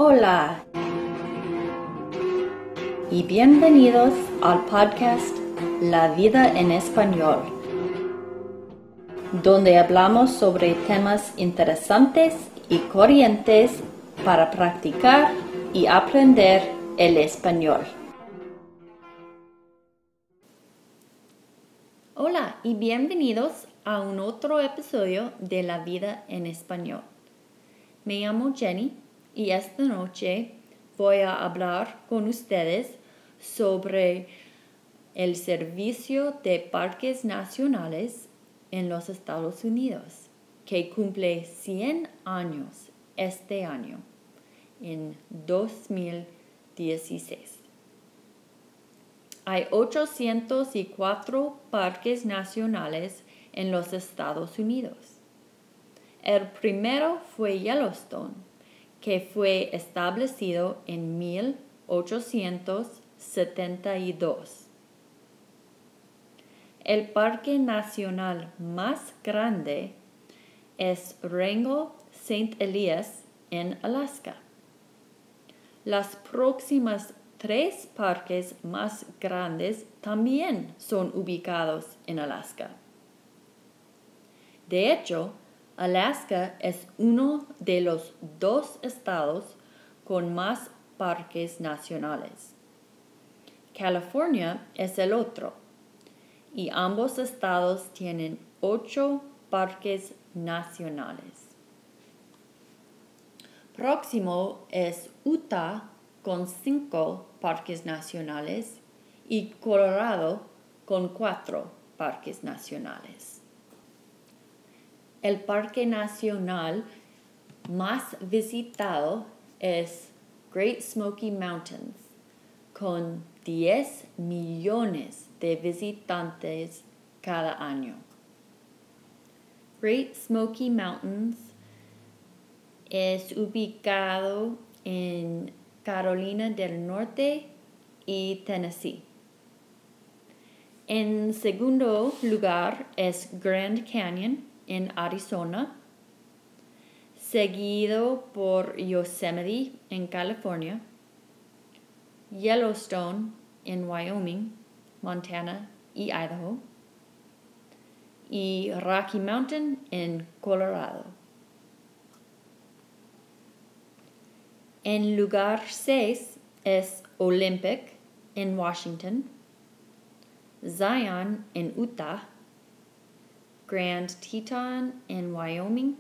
Hola y bienvenidos al podcast La Vida en Español, donde hablamos sobre temas interesantes y corrientes para practicar y aprender el español. Hola y bienvenidos a un otro episodio de La Vida en Español. Me llamo Jenny y esta noche voy a hablar con ustedes sobre el servicio de parques nacionales en los Estados Unidos, que cumple 100 años este año, en 2016. Hay 804 parques nacionales en los Estados Unidos. El primero fue Yellowstone, que fue establecido en 1872. El parque nacional más grande es Wrangell St. Elias en Alaska. Las próximas 3 parques más grandes también son ubicados en Alaska. De hecho, Alaska es uno de los 2 estados con más parques nacionales. California es el otro, y ambos estados tienen 8 parques nacionales. Próximo es Utah con 5 parques nacionales y Colorado con 4 parques nacionales. El parque nacional más visitado es Great Smoky Mountains, con 10 millones de visitantes cada año. Great Smoky Mountains es ubicado en Carolina del Norte y Tennessee. En segundo lugar es Grand Canyon en Arizona, seguido por Yosemite en California, Yellowstone en Wyoming, Montana y Idaho, y Rocky Mountain en Colorado. En lugar 6 es Olympic en Washington, Zion en Utah, Grand Teton en Wyoming,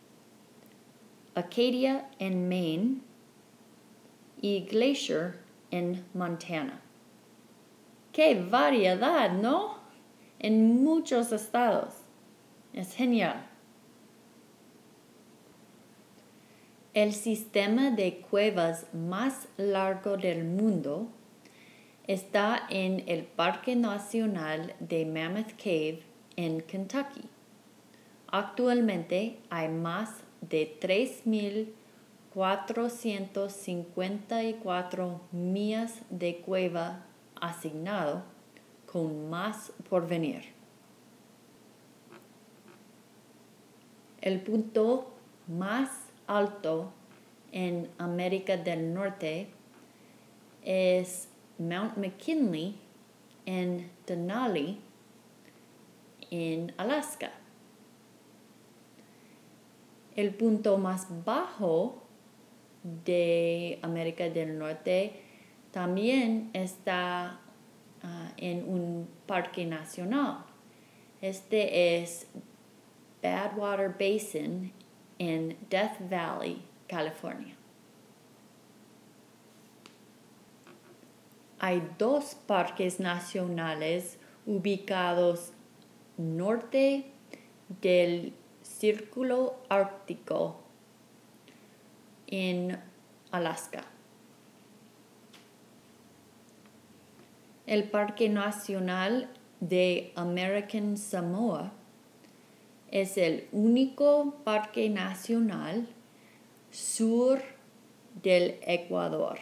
Acadia en Maine y Glacier en Montana. ¡Qué variedad!, ¿no? En muchos estados. Es genial. El sistema de cuevas más largo del mundo está en el Parque Nacional de Mammoth Cave en Kentucky. Actualmente hay más de 3,454 millas de cueva asignado, con más por venir. El punto más alto en América del Norte es Mount McKinley en Denali, en Alaska. El punto más bajo de América del Norte también está en un parque nacional. Este es Badwater Basin en Death Valley, California. Hay 2 parques nacionales ubicados norte del Círculo Ártico en Alaska. El Parque Nacional de American Samoa es el único parque nacional sur del Ecuador.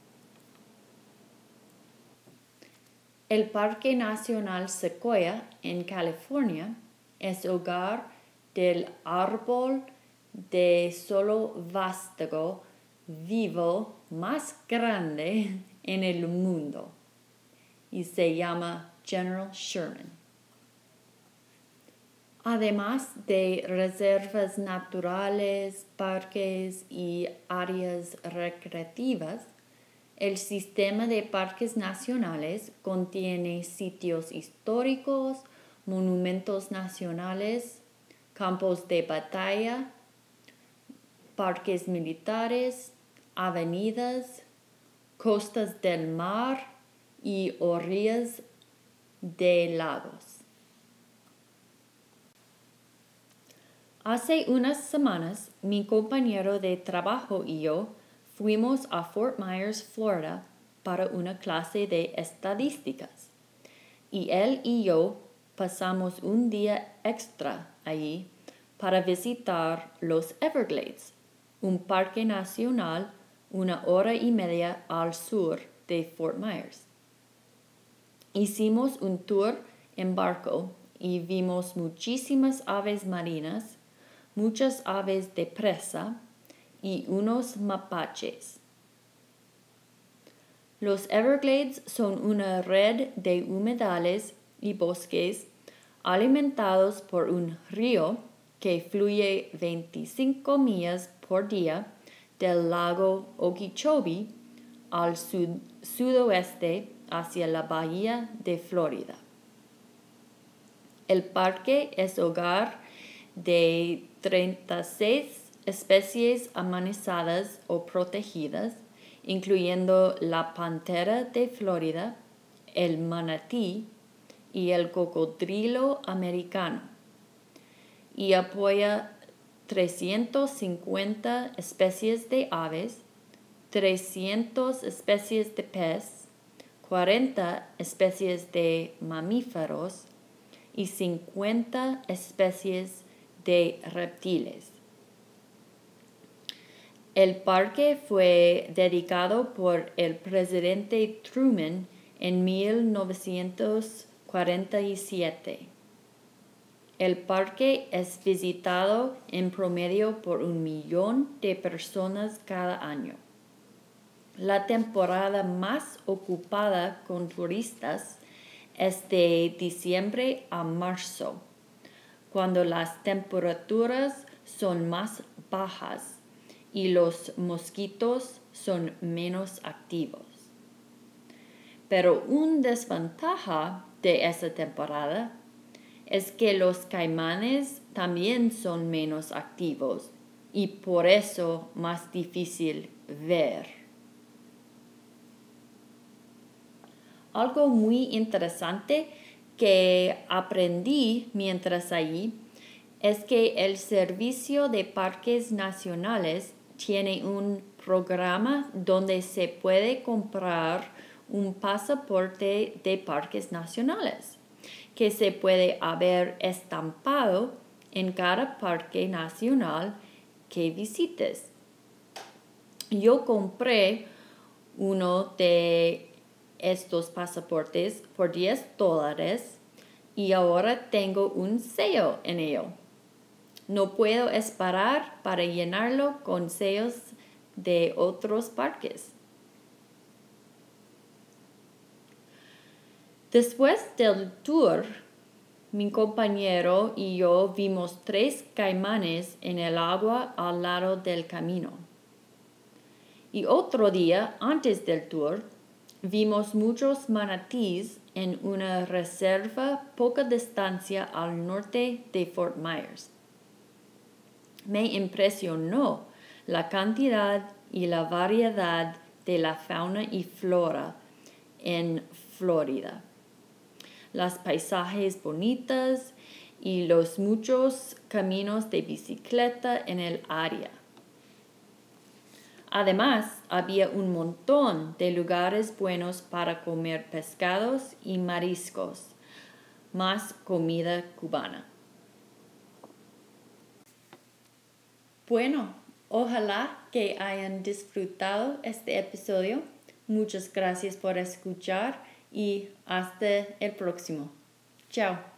El Parque Nacional Sequoia en California es hogar del árbol de solo vástago vivo más grande en el mundo y se llama General Sherman. Además de reservas naturales, parques y áreas recreativas, el sistema de parques nacionales contiene sitios históricos, monumentos nacionales, campos de batalla, parques militares, avenidas, costas del mar y orillas de lagos. Hace unas semanas, mi compañero de trabajo y yo fuimos a Fort Myers, Florida, para una clase de estadísticas. Y él y yo pasamos un día extra allí para visitar los Everglades, un parque nacional 1 hora y media al sur de Fort Myers. Hicimos un tour en barco y vimos muchísimas aves marinas, muchas aves de presa y unos mapaches. Los Everglades son una red de humedales y bosques alimentados por un río que fluye 25 millas por día del lago Okeechobee al sudoeste hacia la bahía de Florida. El parque es hogar de 36 especies amenazadas o protegidas, incluyendo la pantera de Florida, el manatí y el cocodrilo americano, y apoya 350 especies de aves, 300 especies de pez, 40 especies de mamíferos y 50 especies de reptiles. El parque fue dedicado por el presidente Truman en 1947. El parque es visitado en promedio por 1 millón de personas cada año. La temporada más ocupada con turistas es de diciembre a marzo, cuando las temperaturas son más bajas y los mosquitos son menos activos. Pero una desventaja de esa temporada es que los caimanes también son menos activos y por eso más difícil ver. Algo muy interesante que aprendí mientras allí es que el Servicio de Parques Nacionales tiene un programa donde se puede comprar un pasaporte de parques nacionales que se puede haber estampado en cada parque nacional que visites. Yo compré uno de estos pasaportes por $10 y ahora tengo un sello en ello. No puedo esperar para llenarlo con sellos de otros parques. Después del tour, mi compañero y yo vimos 3 caimanes en el agua al lado del camino. Y otro día, antes del tour, vimos muchos manatíes en una reserva poca distancia al norte de Fort Myers. Me impresionó la cantidad y la variedad de la fauna y flora en Florida, los paisajes bonitos y los muchos caminos de bicicleta en el área. Además, había un montón de lugares buenos para comer pescados y mariscos, más comida cubana. Bueno, ojalá que hayan disfrutado este episodio. Muchas gracias por escuchar y hasta el próximo. Chao.